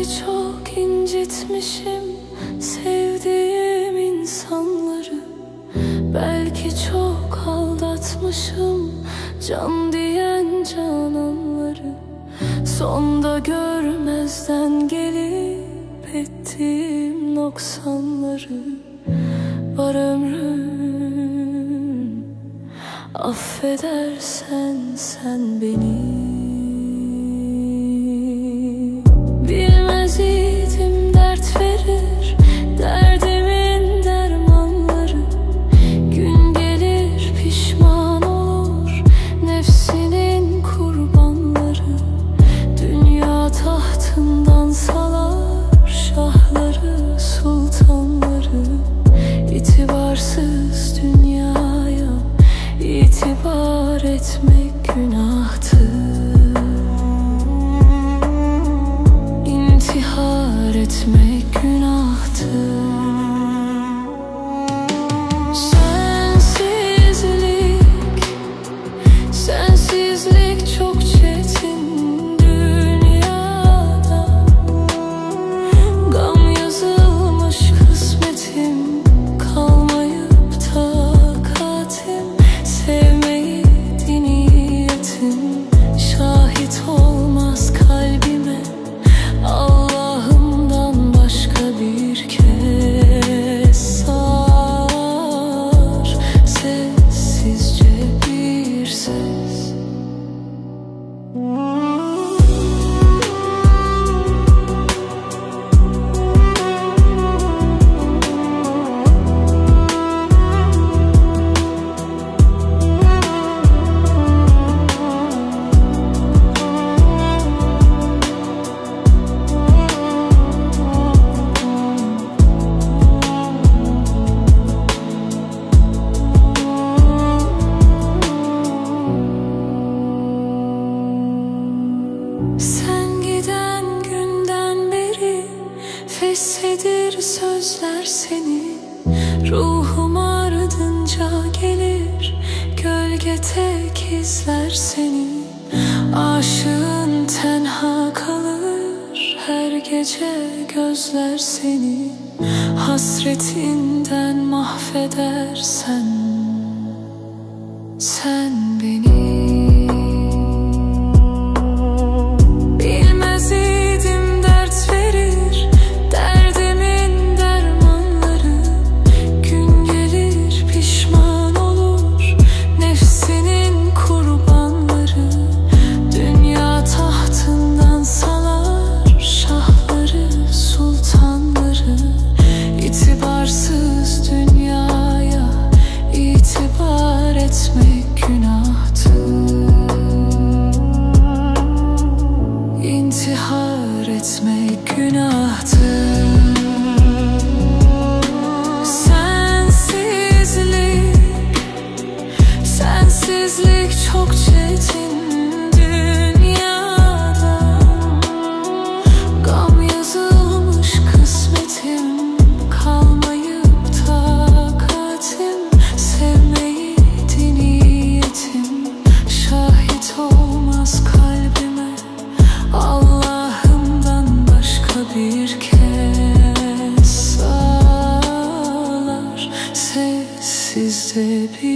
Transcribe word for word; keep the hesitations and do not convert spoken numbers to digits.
Belki çok incitmişim sevdiğim insanları, belki çok aldatmışım can diyen cananları. Sonda görmezden gelip ettiğim noksanları. Var ömrüm, affedersen sen beni. Bilmez idim dert verir derdimin dermanları. Gün gelir pişman olur nefsinin kurbanları. Dünya tahtından salar şahları sultanları. İtibarsız dünyaya itibar etmek günahtır. İntihar etmek günahtır. Sensizlik, sensizlik çok çetin dünyada. Gam yazılmış kısmetim, kalmayıp takatim. Sevmeyi niyetim, şahit olmaz kalbime Allah'ımdan başka bir kez sar sessizce bir ses. Sen giden günden beri feshedir sözler seni. Ruhum ardınca gelir gölge tek izler seni. Aşığın tenha kalır her gece gözler seni. Hasretinden mahvedersen sen beni. İtibarsız dünyaya itibar etmek günahtır. İntihar etmek günahtır. Sensizlik, sensizlik çok çetin dünyada. Gam yazılmış kısmetim, kalmayıp takatim. Sevmeydi niyetim, şahit olmaz kalbime Allah'ımdan başka bir kez sağlar sessizce bir